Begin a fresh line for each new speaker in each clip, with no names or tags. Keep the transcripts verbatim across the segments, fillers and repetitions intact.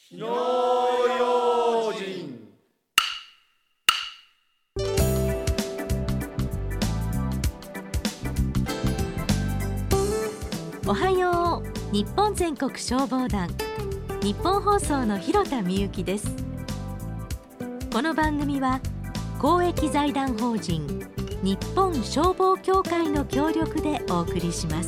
火の用心。
おはよう。日本全国消防団、日本放送の広田美由です。この番組は公益財団法人日本消防協会の協力でお送りします。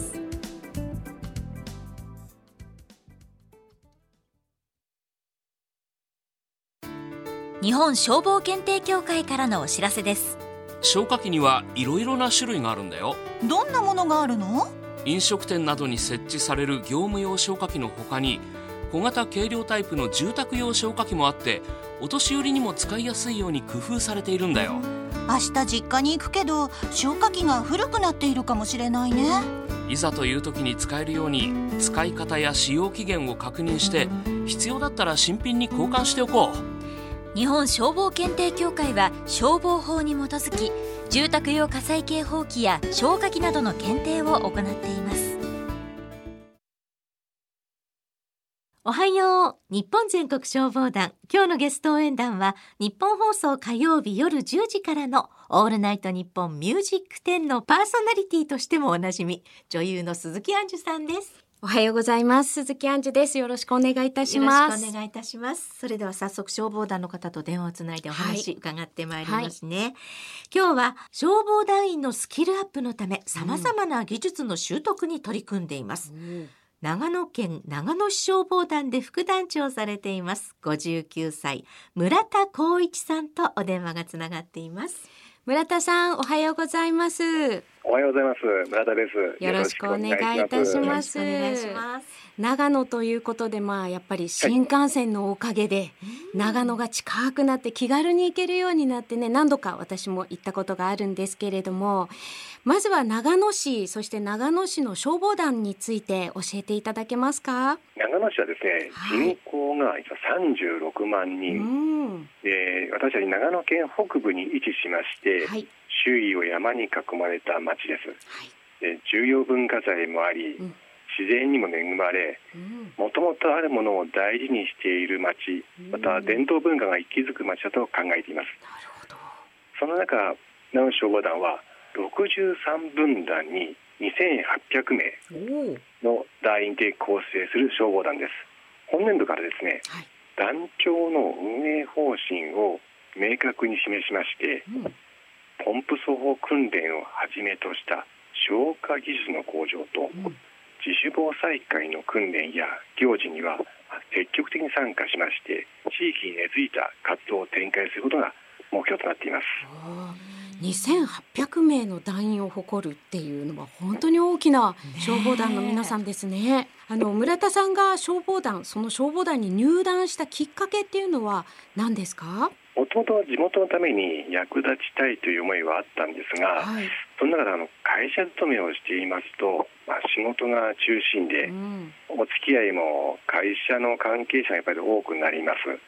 日本消防検定協会からのお知らせです。
消火器にはいろいろな種類があるんだよ。
どんなものがあるの？
飲食店などに設置される業務用消火器の他に、小型軽量タイプの住宅用消火器もあって、お年寄りにも使いやすいように工夫されているんだよ。
明日実家に行くけど消火器が古くなっているかもしれないね。
いざという時に使えるように使い方や使用期限を確認して、必要だったら新品に交換しておこう。
日本消防検定協会は消防法に基づき、住宅用火災警報器や消火器などの検定を行っています。
おはよう。日本全国消防団、今日のゲスト応援団は日本放送火曜日夜じゅうじからのオールナイトニッポンミュージックテンのパーソナリティとしてもおなじみ、女優の鈴木杏樹さんです。
おはようございます。鈴木杏樹です。よろしくお願いいたします。
よろしくお願いいたします。それでは早速消防団の方と電話をつないでお話伺ってまいりますね、はいはい、今日は消防団員のスキルアップのため様々な技術の習得に取り組んでいます、うん、長野県長野市消防団で副団長をされていますごじゅうきゅうさい村田光一さんとお電話がつながっています。
村田さん、おはようございます。
おはようございます。村田です。
よろしくお願いいたします。長野ということで、まあやっぱり新幹線のおかげで、はい、長野が近くなって気軽に行けるようになってね、何度か私も行ったことがあるんですけれども、まずは長野市、そして長野市の消防団について教えていただけますか？
長野市はですね、はい、人口がさんじゅうろくまんにん、うん、で私たち長野県北部に位置しまして、はい、周囲を山に囲まれた町です、はい、で重要文化財もあり、うん、自然にも恵まれ、もともとあるものを大事にしている町、また伝統文化が息づく町だと考えています。
なるほど。
その中、長野消防団はろくじゅうさんぶんだんににせんはっぴゃくめいの団員で構成する消防団です。本年度からですね、はい、団長の運営方針を明確に示しまして、うん、ポンプ操法訓練をはじめとした消火技術の向上と、うん、自主防災会の訓練や行事には積極的に参加しまして、地域に根付いた活動を展開することが目標となっています。
にせんはっぴゃくめいの団員を誇るっていうのは本当に大きな消防団の皆さんですね。あの村田さんが消防団、その消防団に入団したきっかけっていうのは何ですか？
もともと地元のために役立ちたいという思いはあったんですが、はい、その中であの会社勤めをしていますと、まあ、仕事が中心で、うん、お付き合いも会社の関係者がやっぱり多くなります、はい、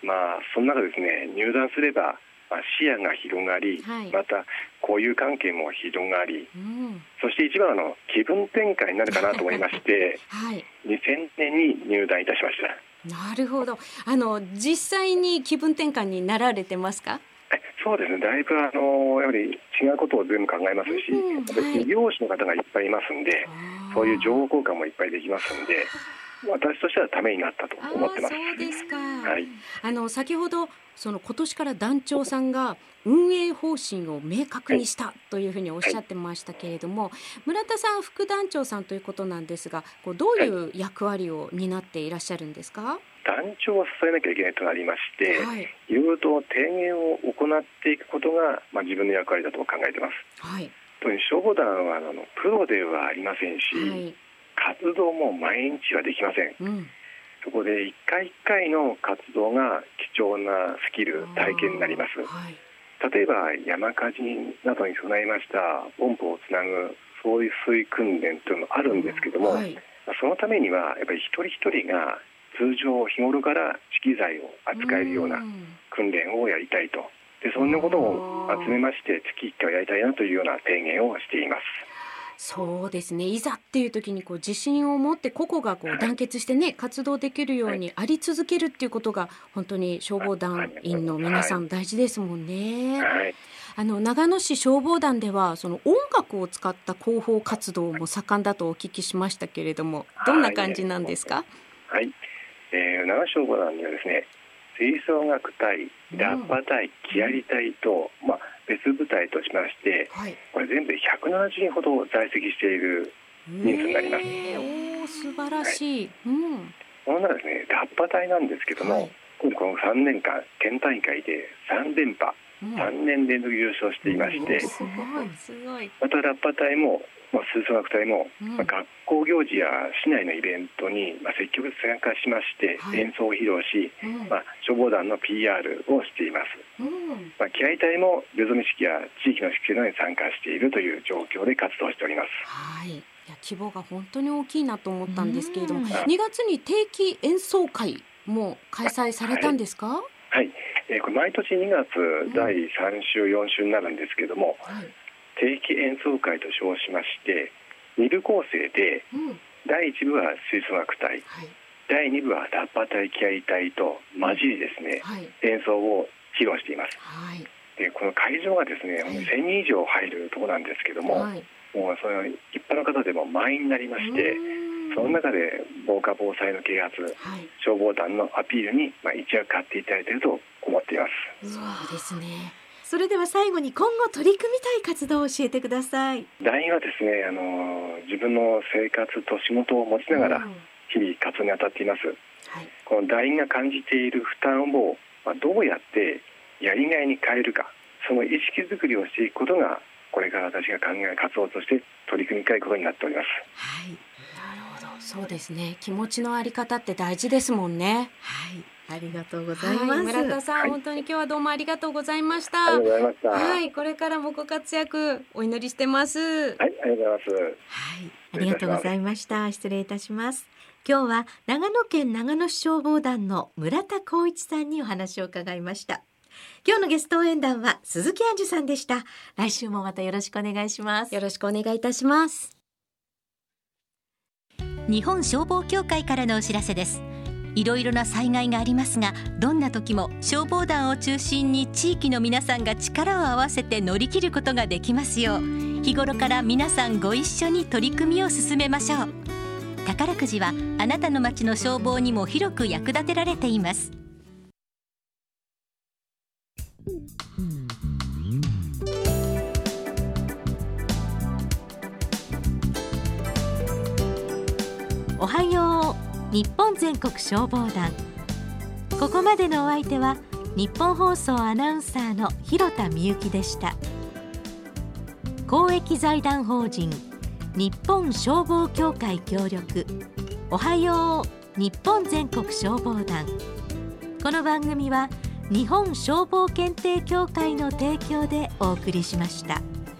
まあその中ですね、入団すれば視野が広がり、はい、また交友関係も広がり、うん、そして一番あの気分転換になるかなと思いまして、はい、にせんねんに入団いたしました。
なるほど。あの実際に気分転換になられてますか？
そうですね、だいぶあのやはり違うことを全部考えますし、うん、はい、漁師の方がいっぱいいますんで、そういう情報交換もいっぱいできますんで、私としてはためになったと思ってます。
そうですか、
はい、
あの先ほどその今年から団長さんが運営方針を明確にしたというふうにおっしゃってましたけれども、はい、村田さん副団長さんということなんですが、こうどういう役割を担っていらっしゃるんですか？
団長を支えなきゃいけないとなりまして、はい、いろいろと提言を行っていくことが、まあ、自分の役割だと考えています、はい、特に消防団はあのプロではありませんし、はい、活動も毎日はできません、うん、そこで一回一回の活動が貴重なスキル体験になります、はい、例えば山火事などに備えましたポンプをつなぐ送水訓練というのもあるんですけども、はい、そのためにはやっぱり一人一人が通常日頃から資機材を扱えるような訓練をやりたいと、でそんなことを集めまして月いっかいやりたいなというような提言をしています。
そうですね、いざっていう時にこう自信を持って個々がこう団結してね、はい、活動できるようにあり続けるっていうことが本当に消防団員の皆さん大事ですもんね、はい、あの長野市消防団ではその音楽を使った広報活動も盛んだとお聞きしましたけれども、どんな感じなんですか？
はい、えー、長野消防団にはですね、吹奏楽隊、ラッパ隊、木遣り隊と、まあ、別部隊としまして、はい、これ全部でひゃくななじゅうにんほど在籍している人数になります。
えー、お素晴らしい、はい、うん、
この中ですね、ラッパ隊なんですけども、はい、このさんねんかん県大会でさんれんぱ、うん、さんねん連続優勝していまして、うん、
すごいすごい。
またラッパ隊も、まあ、吹奏楽隊も、うん、まあ、学校行事や市内のイベントに、まあ、積極参加しまして、はい、演奏を披露し、うん、まあ、消防団の ピーアール をしています、うん、まあ、木遣り隊も夜染め式や地域の式典に参加しているという状況で活動しております。
はい、いや規模が本当に大きいなと思ったんですけれども、にがつに定期演奏会も開催されたんですか？はい、
はい、えー、これ毎年にがつだいさん週よん週になるんですけども、はい、定期演奏会と称しましてに部構成で、うん、だいいち部は吹奏楽隊、はい、だいに部はラッパ隊、木遣り隊と混じりですね、はい、演奏を披露しています、はい、でこの会場がですね、はい、せんにん以上入るところなんですけども、はい、もうその一般の方でも満員になりまして、その中で防火防災の啓発、はい、消防団のアピールに、まあ、一役買っていただいていると思っています。
そうですね。
それでは最後に今後取り組みたい活動を教えてください。
団員はですね、あの自分の生活と仕事を持ちながら日々活動に当たっています、うん、はい、この団員が感じている負担を、まあ、どうやってやりがいに変えるか、その意識づくりをしていくことがこれから私が考える活動として取り組みたいことになっております。
はい、なるほど、そうですね、気持ちのあり方って大事ですもんね。
はい、ありがとうございます、はい、
村田さん、はい、本当に今日はどうもありがとうございました。
ありがとうございました。
はい、これからもご活躍お祈りしてます。はい、
ありがとうございます。
はい、ありがとうございました。失礼いたします。今日は長野県長野市消防団の村田光一さんにお話を伺いました。今日のゲスト応援団は鈴木杏樹さんでした。来週もまたよろしくお願いします。
よろしくお願いいたします。
日本消防協会からのお知らせです。いろいろな災害がありますが、どんな時も消防団を中心に地域の皆さんが力を合わせて乗り切ることができますよう、日頃から皆さんご一緒に取り組みを進めましょう。宝くじはあなたの町の消防にも広く役立てられています。
おはよう日本全国消防団。ここまでのお相手は日本放送アナウンサーの広田美幸でした。公益財団法人日本消防協会協力、おはよう日本全国消防団。この番組は日本消防検定協会の提供でお送りしました。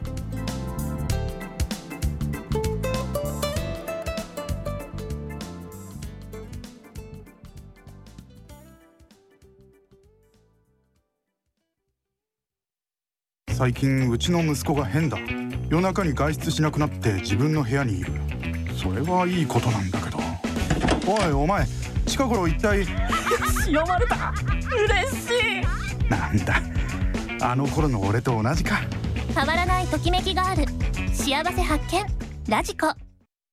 最近うちの息子が変だ。夜中に外出しなくなって自分の部屋にいる。それはいいことなんだけど。おいお前、近頃一体
読まれた。嬉しい。
なんだ、あの頃の俺と同じか。
変わらないときめきがある。幸せ発見ラジコ。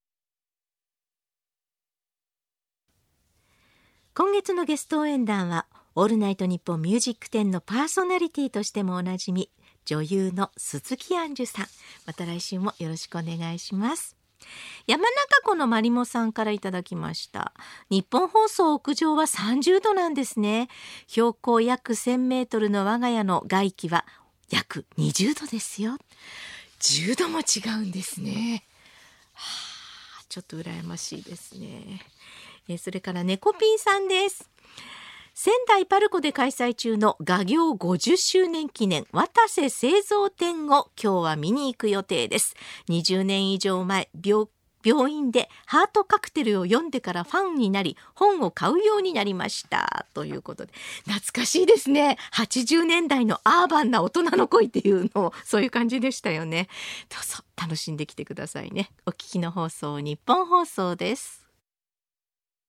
今月のゲスト応援団はオールナイトニッポンミュージックテンのパーソナリティとしてもおなじみ、女優の鈴木杏樹さん。また来週もよろしくお願いします。山中湖のまりもさんからいただきました。日本放送屋上はさんじゅうどなんですね。標高約せんメートルの我が家の外気は約にじゅうどですよ。じゅうども違うんですね。はあ、ちょっと羨ましいですね。えそれから猫ピンさんです。仙台パルコで開催中の画業ごじゅっしゅうねん記念渡瀬製造展を今日は見に行く予定です。にじゅうねん以上前、病病院でハートカクテルを読んでからファンになり本を買うようになりましたということで、懐かしいですね。はちじゅうねんだいのアーバンな大人の恋っていうの、そういう感じでしたよね。どうぞ楽しんできてくださいね。お聞きの放送、日本放送です。